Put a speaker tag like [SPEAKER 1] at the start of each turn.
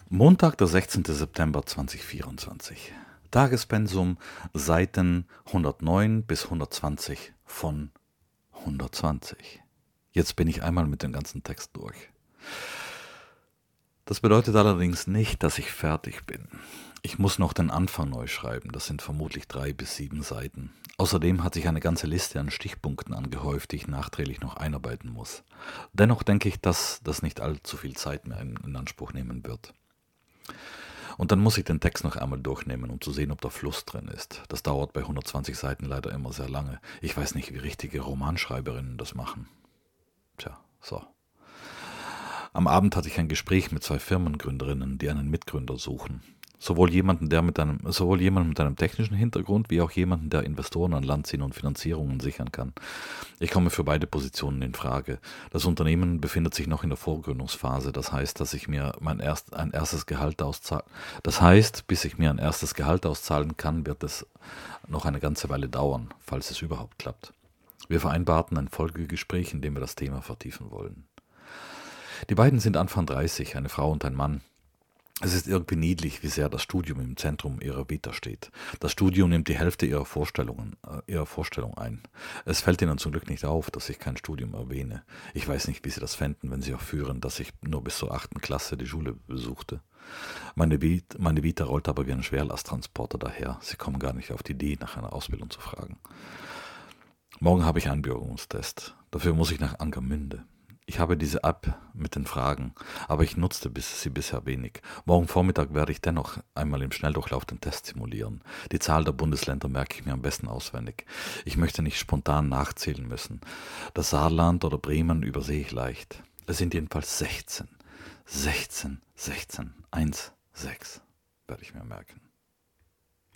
[SPEAKER 1] Montag, der 16. September 2024. Tagespensum, Seiten 109 bis 120 von 120. Jetzt bin ich einmal mit dem ganzen Text durch. Das bedeutet allerdings nicht, dass ich fertig bin. Ich muss noch den Anfang neu schreiben, das sind vermutlich 3 bis 7 Seiten. Außerdem hat sich eine ganze Liste an Stichpunkten angehäuft, die ich nachträglich noch einarbeiten muss. Dennoch denke ich, dass das nicht allzu viel Zeit mehr in Anspruch nehmen wird. Und dann muss ich den Text noch einmal durchnehmen, um zu sehen, ob da Fluss drin ist. Das dauert bei 120 Seiten leider immer sehr lange. Ich weiß nicht, wie richtige Romanschreiberinnen das machen. Tja, so. Am Abend hatte ich ein Gespräch mit 2 Firmengründerinnen, die einen Mitgründer suchen. Sowohl jemanden mit einem technischen Hintergrund, wie auch jemanden, der Investoren an Land ziehen und Finanzierungen sichern kann. Ich komme für beide Positionen in Frage. Das Unternehmen befindet sich noch in der Vorgründungsphase. Das heißt, bis ich mir ein erstes Gehalt auszahlen kann, wird es noch eine ganze Weile dauern, falls es überhaupt klappt. Wir vereinbarten ein Folgegespräch, in dem wir das Thema vertiefen wollen. Die beiden sind Anfang 30, eine Frau und ein Mann. Es ist irgendwie niedlich, wie sehr das Studium im Zentrum ihrer Vita steht. Das Studium nimmt die Hälfte ihrer Vorstellung ein. Es fällt ihnen zum Glück nicht auf, dass ich kein Studium erwähne. Ich weiß nicht, wie sie das fänden, wenn sie erführen, dass ich nur bis zur 8. Klasse die Schule besuchte. Meine Vita rollt aber wie ein Schwerlasttransporter daher. Sie kommen gar nicht auf die Idee, nach einer Ausbildung zu fragen. Morgen habe ich einen Einbürgerungstest. Dafür muss ich nach Angermünde. Ich habe diese App mit den Fragen, aber ich nutzte sie bisher wenig. Morgen Vormittag werde ich dennoch einmal im Schnelldurchlauf den Test simulieren. Die Zahl der Bundesländer merke ich mir am besten auswendig. Ich möchte nicht spontan nachzählen müssen. Das Saarland oder Bremen übersehe ich leicht. Es sind jedenfalls 16. 16, 16, 1, 6, werde ich mir merken.